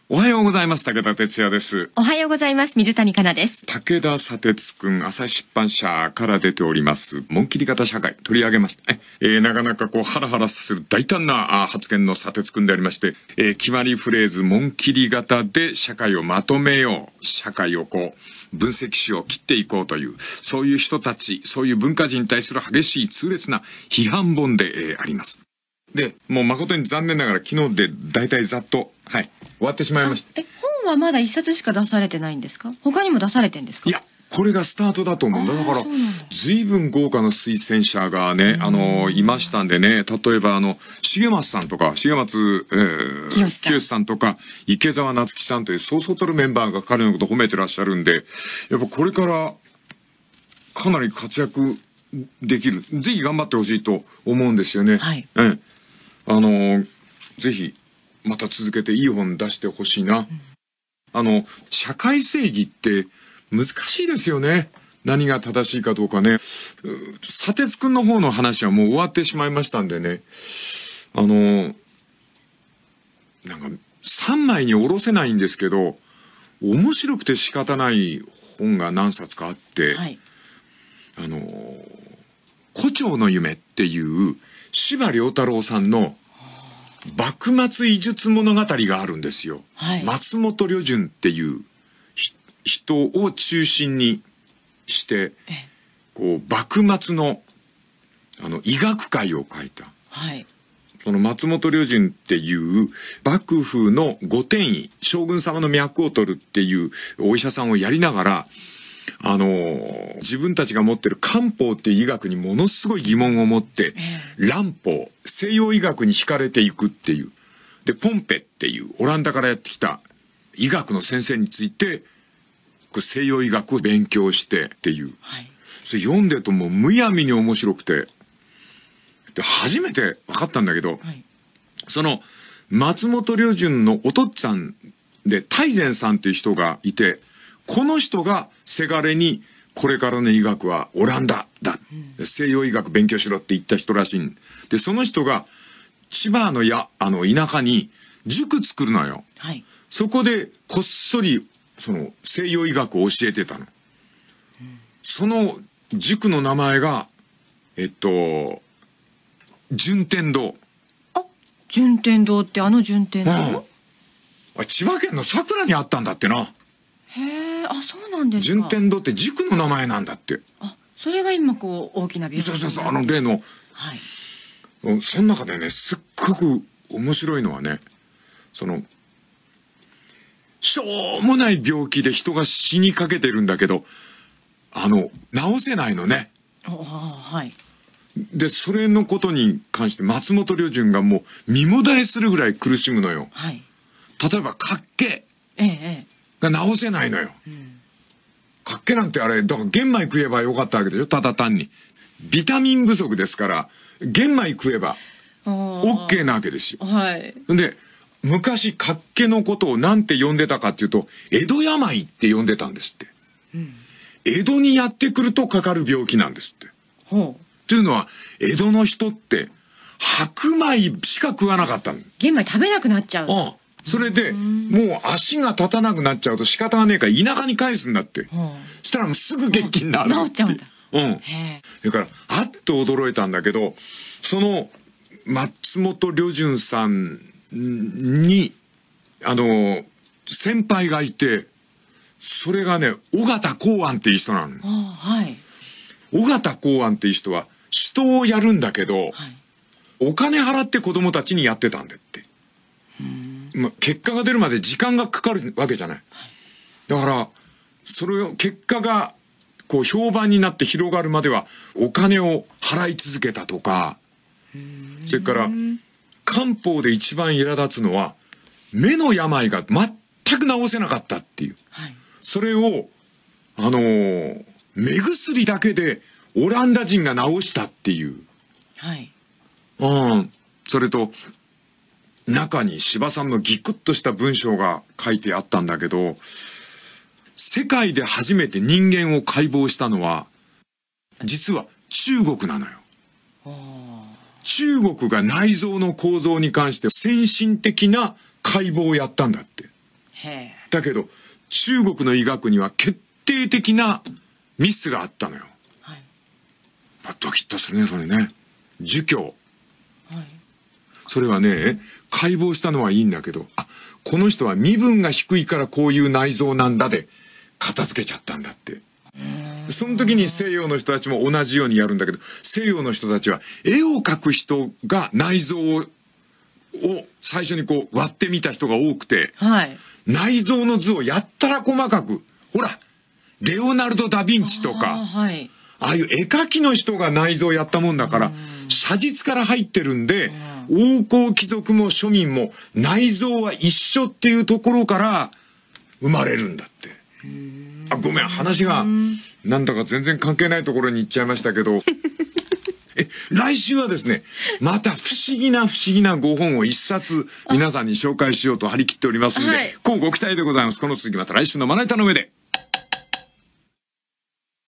おはようございます。武田哲也です。 おはようございます。水谷香奈です。 武田砂鉄くん、朝日出版社から出ております紋切り型社会取り上げました。なかなかハラハラさせる大胆な発言の砂鉄くんでありまして、決まりフレーズ紋切り型で社会をまとめよう、社会を分析しよう、切っていこうという、そういう人たち、そういう文化人に対する激しい痛烈な批判本で、あります。で、もう誠に残念ながら昨日で大体ざっと、終わってしまいました。 本はまだ一冊しか出されてないんですか？他にも出されてんですか？ いや、これがスタートだと思うんだ。だから、随分豪華な推薦者がね、いましたんでね、例えば重松さんとか、重松、清さんとか、池澤夏樹さんというそうそうたるメンバーが彼のことを褒めてらっしゃるんで、やっぱこれからかなり活躍できる。ぜひ頑張ってほしいと思うんですよね。ぜひ、また続けていい本出してほしいな。社会正義って難しいですよね。何が正しいかどうかね。砂鉄くんの方の話はもう終わってしまいましたんでね。なんか3枚に下ろせないんですけど、面白くて仕方ない本が何冊かあって、胡蝶の夢っていう司馬遼太郎さんの幕末医術物語があるんですよ。松本旅順っていう人を中心にして幕末の医学界を書いた、その松本旅順っていう幕府の御殿医、将軍様の脈を取るっていうお医者さんをやりながら、自分たちが持ってる漢方っていう医学にものすごい疑問を持って、蘭方、西洋医学に惹かれていくっていう。で、ポンペっていうオランダからやってきた医学の先生について、西洋医学を勉強してっていう。それ読んでるともうむやみに面白くて。で、初めて分かったんだけど、その松本旅順のお父っつぁんで大善さんっていう人がいて、この人がせがれにこれからの医学はオランダだ、西洋医学勉強しろって言った人らしいんで、その人が千葉の田舎に塾作るのよ。そこでこっそりその西洋医学を教えてたの。その塾の名前が順天堂。 順天堂って順天堂？ 千葉県の佐倉にあったんだってな。 へえ、そうなんですか。 順天堂って塾の名前なんだって。 それが今大きな病気。 そう例の、その中でね、すっごく面白いのはね、しょうもない病気で人が死にかけてるんだけど、治せないのね。で、それのことに関して松本旅順がもう身もだえするぐらい苦しむのよ。例えば脚気が治せないのよ。脚気なんてあれ、だから玄米食えばよかったわけでしょ。ただ単にビタミン不足ですから玄米食えば OK なわけですよ。で、昔脚気のことをなんて呼んでたかっていうと、江戸病って呼んでたんですって。江戸にやってくるとかかる病気なんですって。というのは、江戸の人って白米しか食わなかったの。 玄米食べなくなっちゃう。 それでもう足が立たなくなっちゃうと仕方がねえから田舎に返すんだって。したらもうすぐ元気になるって。 治っちゃうんだ。 だからあっと驚いたんだけど、その松本旅順さんに先輩がいて、それがね、尾形公安っていう人なの。尾形公安っていう人は首都をやるんだけど、お金払って子供たちにやってたんだって。結果が出るまで時間がかかるわけじゃない。だからそれを結果が評判になって広がるまではお金を払い続けたとか、それから漢方で一番苛立つのは目の病が全く治せなかったっていう、それを目薬だけでオランダ人が治したっていう、それと中に司馬さんのギクッとした文章が書いてあったんだけど、世界で初めて人間を解剖したのは実は中国なのよ。中国が内臓の構造に関して先進的な解剖をやったんだって。 だけど中国の医学には決定的なミスがあったのよ。ドキッとするね、それね。儒教。それはね、解剖したのはいいんだけど、この人は身分が低いからこういう内臓なんだで片付けちゃったんだって。その時に西洋の人たちも同じようにやるんだけど、西洋の人たちは絵を描く人が内臓を最初にこう割ってみた人が多くて、内臓の図をやったら細かく、ほら、レオナルド・ダ・ヴィンチとか、ああいう絵描きの人が内臓をやったもんだから、写実から入ってるんで、王侯貴族も庶民も内臓は一緒っていうところから生まれるんだって。ごめん、話がなんだか全然関係ないところに行っちゃいましたけど来週はですね、また不思議な5本を一冊皆さんに紹介しようと張り切っておりますので、ご期待でございます。この続きまた来週のまな板の上で。